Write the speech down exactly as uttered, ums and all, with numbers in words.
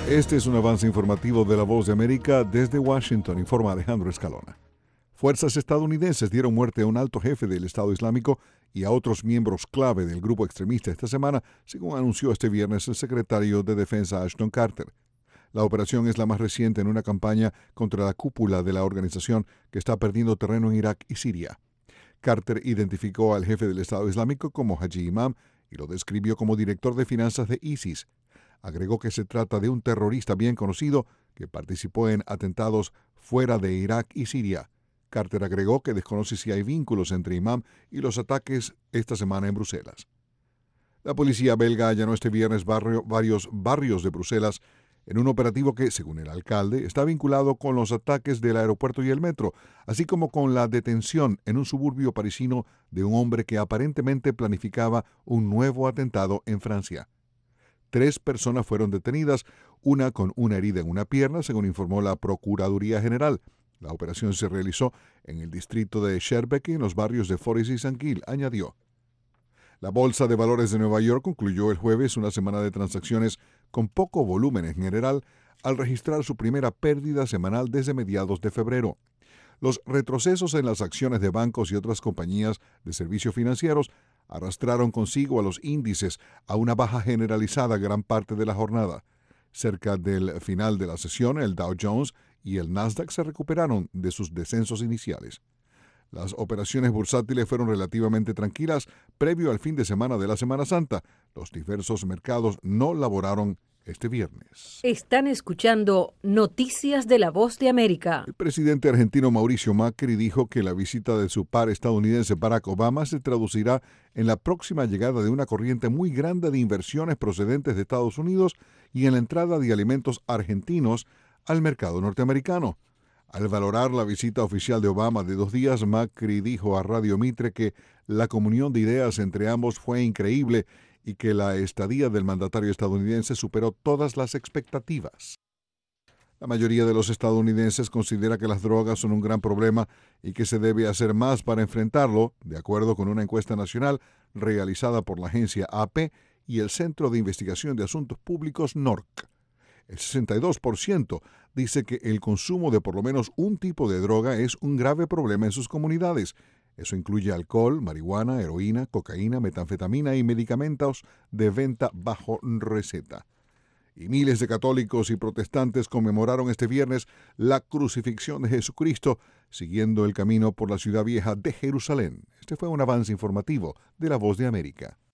Este es un avance informativo de La Voz de América desde Washington, informa Alejandro Escalona. Fuerzas estadounidenses dieron muerte a un alto jefe del Estado Islámico y a otros miembros clave del grupo extremista esta semana, según anunció este viernes el secretario de Defensa Ashton Carter. La operación es la más reciente en una campaña contra la cúpula de la organización que está perdiendo terreno en Irak y Siria. Carter identificó al jefe del Estado Islámico como Haji Imam y lo describió como director de finanzas de ISIS. Agregó que se trata de un terrorista bien conocido que participó en atentados fuera de Irak y Siria. Carter agregó que desconoce si hay vínculos entre Imam y los ataques esta semana en Bruselas. La policía belga allanó este viernes barrio, varios barrios de Bruselas en un operativo que, según el alcalde, está vinculado con los ataques del aeropuerto y el metro, así como con la detención en un suburbio parisino de un hombre que aparentemente planificaba un nuevo atentado en Francia. Tres personas fueron detenidas, una con una herida en una pierna, según informó la Procuraduría General. La operación se realizó en el distrito de Schaerbeek, en los barrios de Forest y Saint-Gilles, añadió. La Bolsa de Valores de Nueva York concluyó el jueves una semana de transacciones con poco volumen en general, al registrar su primera pérdida semanal desde mediados de febrero. Los retrocesos en las acciones de bancos y otras compañías de servicios financieros arrastraron consigo a los índices a una baja generalizada gran parte de la jornada. Cerca del final de la sesión, el Dow Jones y el Nasdaq se recuperaron de sus descensos iniciales. Las operaciones bursátiles fueron relativamente tranquilas previo al fin de semana de la Semana Santa. Los diversos mercados no laboraron este viernes. Están escuchando Noticias de La Voz de América. El presidente argentino Mauricio Macri dijo que la visita de su par estadounidense Barack Obama se traducirá en la próxima llegada de una corriente muy grande de inversiones procedentes de Estados Unidos y en la entrada de alimentos argentinos al mercado norteamericano. Al valorar la visita oficial de Obama de dos días, Macri dijo a Radio Mitre que la comunión de ideas entre ambos fue increíble y que la estadía del mandatario estadounidense superó todas las expectativas. La mayoría de los estadounidenses considera que las drogas son un gran problema y que se debe hacer más para enfrentarlo, de acuerdo con una encuesta nacional realizada por la agencia A P y el Centro de Investigación de Asuntos Públicos N O R C. El sesenta y dos por ciento dice que el consumo de por lo menos un tipo de droga es un grave problema en sus comunidades. Eso incluye alcohol, marihuana, heroína, cocaína, metanfetamina y medicamentos de venta bajo receta. Y miles de católicos y protestantes conmemoraron este viernes la crucifixión de Jesucristo, siguiendo el camino por la ciudad vieja de Jerusalén. Este fue un avance informativo de La Voz de América.